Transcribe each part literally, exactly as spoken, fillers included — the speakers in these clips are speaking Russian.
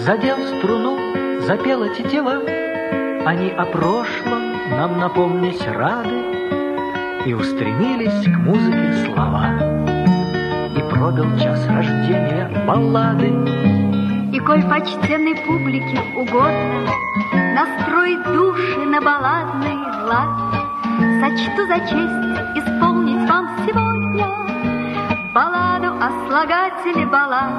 Задел струну, запела тетива, они о прошлом нам напомнить рады, и устремились к музыке слова. И пробил час рождения баллады. И коль почтенной публике угодно настроить души на балладный лад, сочту за честь исполнить вам сегодня балладу о слагателе баллад.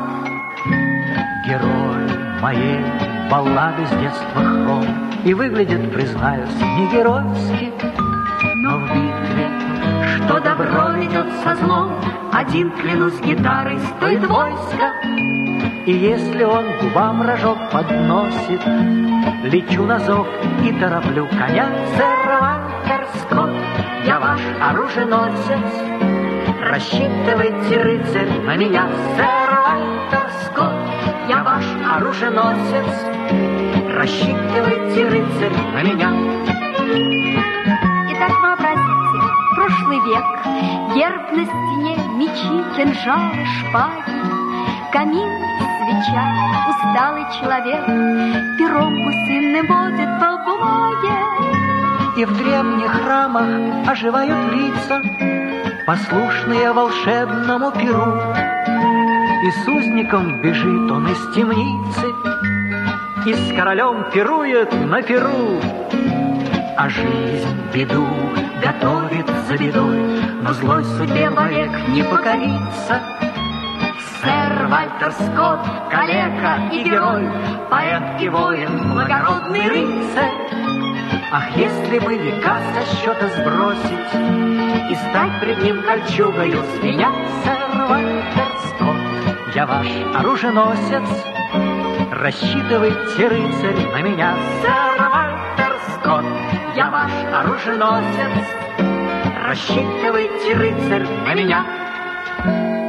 Герой моей баллады с детства хром и выглядит, признаюсь, не геройски, но в битве, что добро ведет со злом, один, клянусь, гитарой стоит войско. И если он губам рожок подносит, лечу на зов и тороплю коня. Сэр Вальтер Скотт, я ваш оруженосец, рассчитывайте, рыцарь, на меня. Сэр Вальтер Скотт, я ваш оруженосец, рассчитывайте, рыцарь, на меня. Итак, вообразите, прошлый век, герб на стене, мечи, кинжалы, шпаги, камин, свеча, усталый человек пером гусиным водит по бумаге. И в древних храмах оживают лица, послушные волшебному перу. И с узником бежит он из темницы, и с королем пирует на перу. А жизнь беду готовит за бедой, но злой судьбе вовек не покорится. Сэр Вальтер Скотт, калека и герой, поэт и воин, благородный рыцарь. Ах, если бы века со счета сбросить и стать пред ним кольчугою звеня. Сэр Вальтер Скотт, я ваш оруженосец, рассчитывайте, рыцарь, на меня. Сэр Вальтер Скотт, я ваш оруженосец, рассчитывайте, рыцарь, на меня.